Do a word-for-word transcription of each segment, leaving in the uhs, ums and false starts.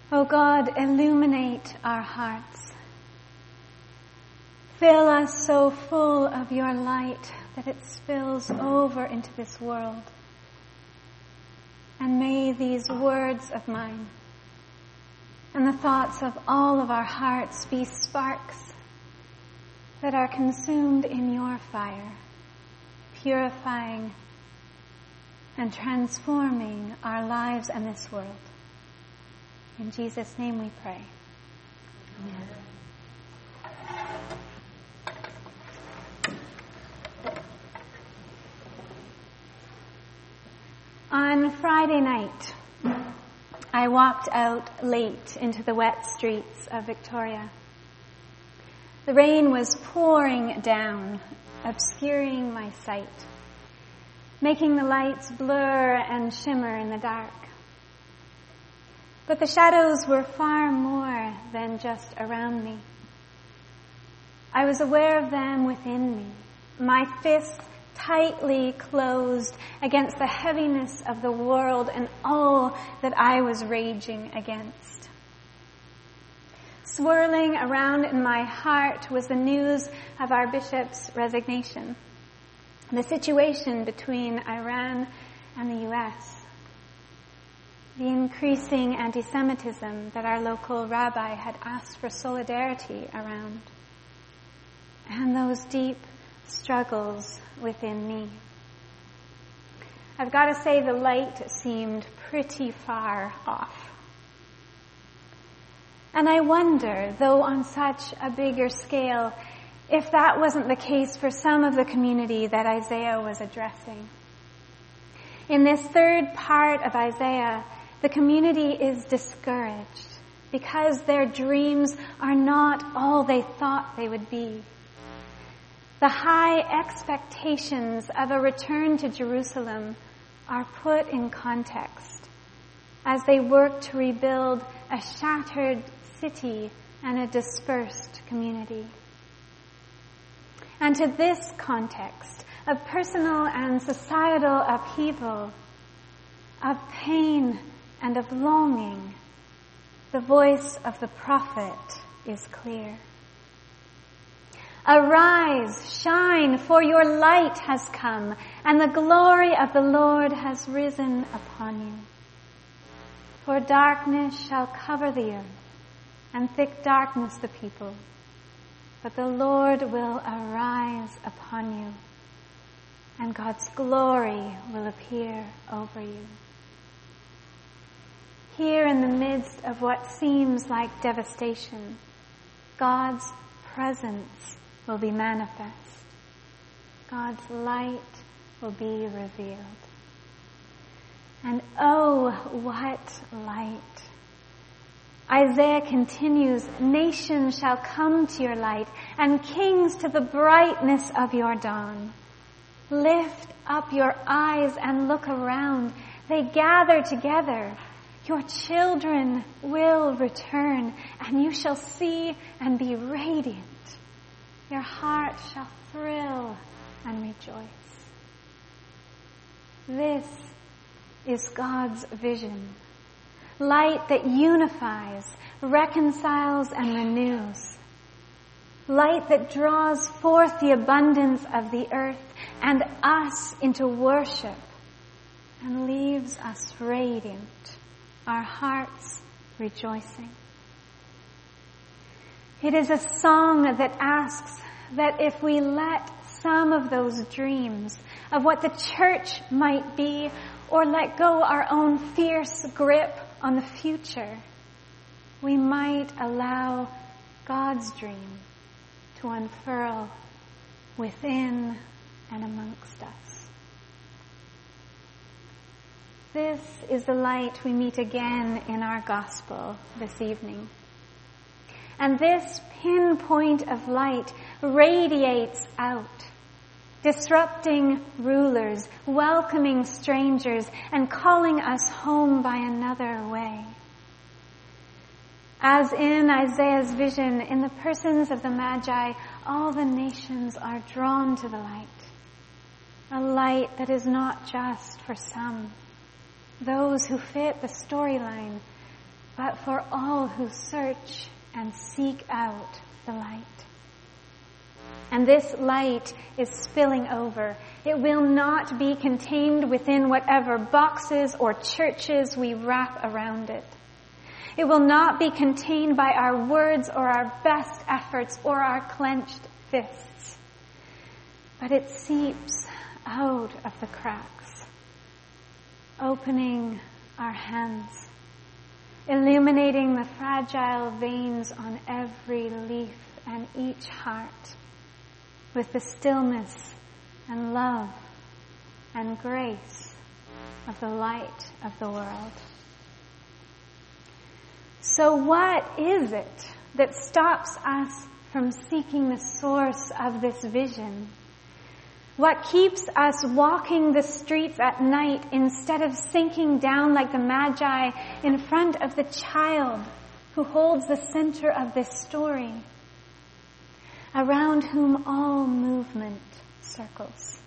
O God, illuminate our hearts. Fill us so full of your light that it spills over into this world. And may these words of mine and the thoughts of all of our hearts be sparks that are consumed in your fire, purifying and transforming our lives and this world. In Jesus' name we pray. Amen. On Friday night, I walked out late into the wet streets of Victoria. The rain was pouring down, obscuring my sight, making the lights blur and shimmer in the dark. But the shadows were far more than just around me. I was aware of them within me, my fists tightly closed against the heaviness of the world and all that I was raging against. Swirling around in my heart was the news of our bishop's resignation, the situation between Iran and the U S, the increasing anti-Semitism that our local rabbi had asked for solidarity around, and those deep struggles within me. I've got to say the light seemed pretty far off. And I wonder, though on such a bigger scale, if that wasn't the case for some of the community that Isaiah was addressing. In this third part of Isaiah, the community is discouraged because their dreams are not all they thought they would be. The high expectations of a return to Jerusalem are put in context as they work to rebuild a shattered city and a dispersed community. And to this context of personal and societal upheaval, of pain and of longing, the voice of the prophet is clear. Arise, shine, for your light has come, and the glory of the Lord has risen upon you. For darkness shall cover the earth, and thick darkness the people. But the Lord will arise upon you, and God's glory will appear over you. Here in the midst of what seems like devastation, God's presence will be manifest. God's light will be revealed. And oh, what light! Isaiah continues, nations shall come to your light, and kings to the brightness of your dawn. Lift up your eyes and look around. They gather together. Your children will return, and you shall see and be radiant. Your heart shall thrill and rejoice. This is God's vision. Light that unifies, reconciles, and renews. Light that draws forth the abundance of the earth and us into worship and leaves us radiant, our hearts rejoicing. It is a song that asks that if we let some of those dreams of what the church might be, or let go our own fierce grip on the future, we might allow God's dream to unfurl within and amongst us. This is the light we meet again in our gospel this evening. And this pinpoint of light radiates out, disrupting rulers, welcoming strangers, and calling us home by another way. As in Isaiah's vision, in the persons of the Magi, all the nations are drawn to the light. A light that is not just for some, those who fit the storyline but for all who search and seek out the light. And this light is spilling over. It will not be contained within whatever boxes or churches we wrap around it. It will not be contained by our words or our best efforts or our clenched fists. But it seeps out of the cracks, opening our hands, illuminating the fragile veins on every leaf and each heart with the stillness and love and grace of the light of the world. So what is it that stops us from seeking the source of this vision? What keeps us walking the streets at night instead of sinking down like the Magi in front of the child who holds the center of this story, around whom all movement circles?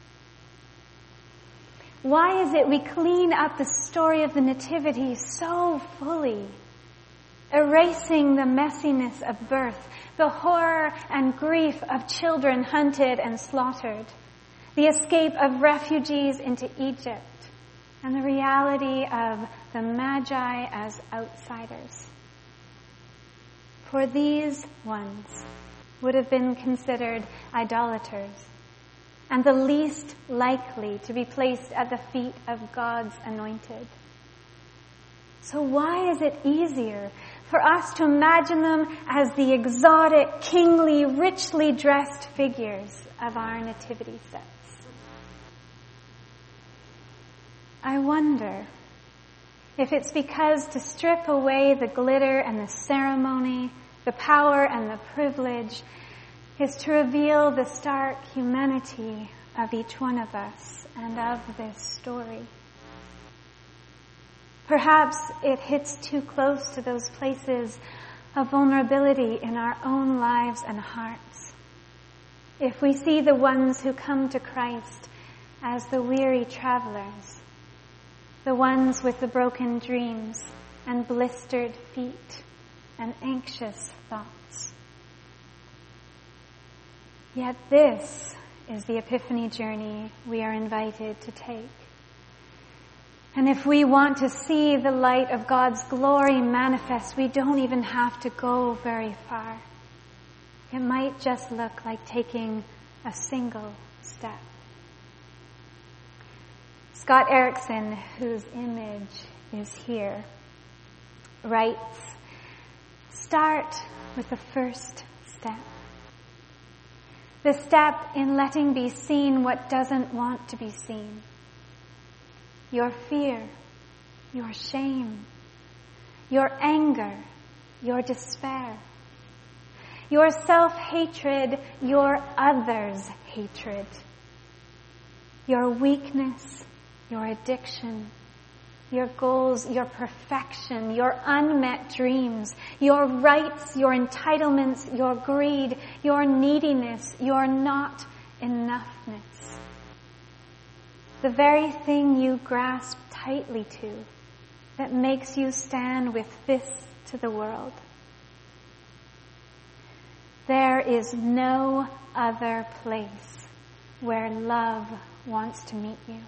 Why is it we clean up the story of the Nativity so fully, erasing the messiness of birth, the horror and grief of children hunted and slaughtered, the escape of refugees into Egypt, and the reality of the Magi as outsiders? For these ones would have been considered idolaters and the least likely to be placed at the feet of God's anointed. So why is it easier for us to imagine them as the exotic, kingly, richly dressed figures of our nativity sets? I wonder if it's because to strip away the glitter and the ceremony, the power and the privilege, is to reveal the stark humanity of each one of us and of this story. Perhaps it hits too close to those places of vulnerability in our own lives and hearts. If we see the ones who come to Christ as the weary travelers, the ones with the broken dreams and blistered feet and anxious thoughts. Yet this is the Epiphany journey we are invited to take. And if we want to see the light of God's glory manifest, we don't even have to go very far. It might just look like taking a single step. Scott Erickson, whose image is here, writes, "Start with the first step. The step in letting be seen what doesn't want to be seen. Your fear, your shame, your anger, your despair, your self-hatred, your others' hatred, your weakness, your addiction, your goals, your perfection, your unmet dreams, your rights, your entitlements, your greed, your neediness, your not enoughness. The very thing you grasp tightly to that makes you stand with fists to the world. There is no other place where love wants to meet you.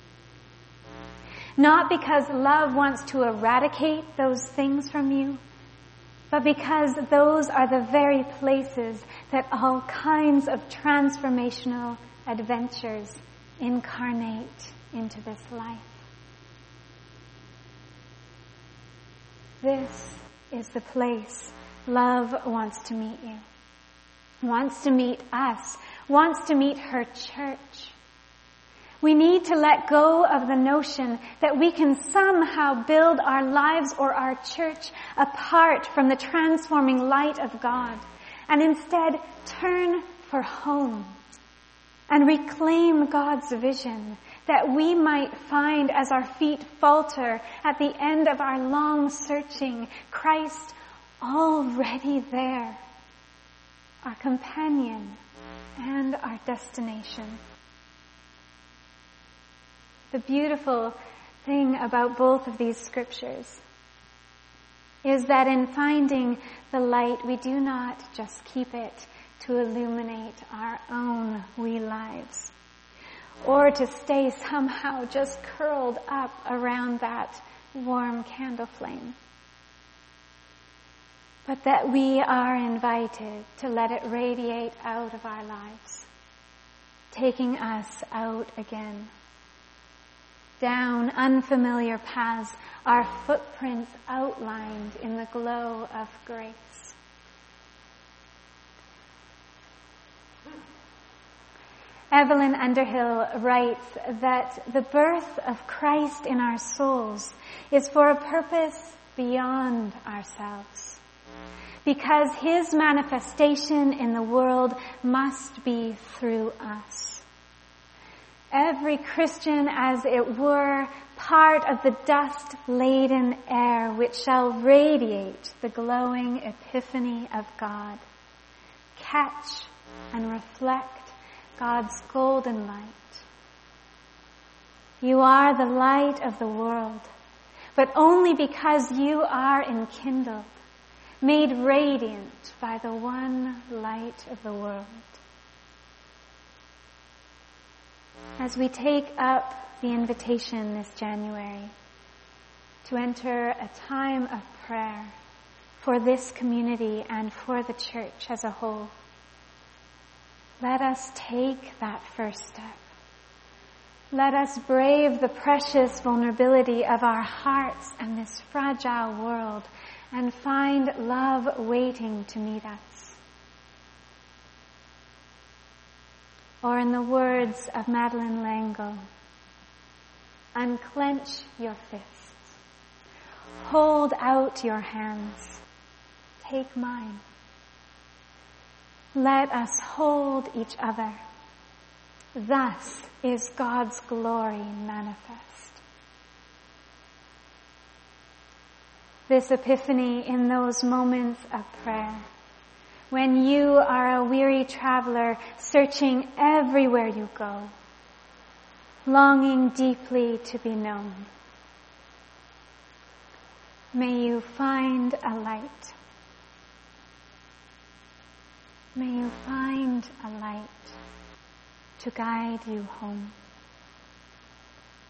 Not because love wants to eradicate those things from you, but because those are the very places that all kinds of transformational adventures incarnate into this life. This is the place love wants to meet you, wants to meet us, wants to meet her church. We need to let go of the notion that we can somehow build our lives or our church apart from the transforming light of God, and instead turn for home and reclaim God's vision that we might find as our feet falter at the end of our long searching, Christ already there, our companion and our destination. The beautiful thing about both of these scriptures is that in finding the light, we do not just keep it to illuminate our own wee lives, or to stay somehow just curled up around that warm candle flame, but that we are invited to let it radiate out of our lives, taking us out again, down unfamiliar paths, our footprints outlined in the glow of grace. Evelyn Underhill writes that the birth of Christ in our souls is for a purpose beyond ourselves, because his manifestation in the world must be through us. Every Christian, as it were, part of the dust-laden air which shall radiate the glowing epiphany of God, catch and reflect God's golden light. You are the light of the world, but only because you are enkindled, made radiant by the one light of the world. As we take up the invitation this January to enter a time of prayer for this community and for the church as a whole, let us take that first step. Let us brave the precious vulnerability of our hearts and this fragile world and find love waiting to meet us. Or in the words of Madeleine L'Engle, unclench your fists, hold out your hands, take mine. Let us hold each other. Thus is God's glory manifest. This epiphany in those moments of prayer, when you are a weary traveler searching everywhere you go, longing deeply to be known. May you find a light. May you find a light to guide you home.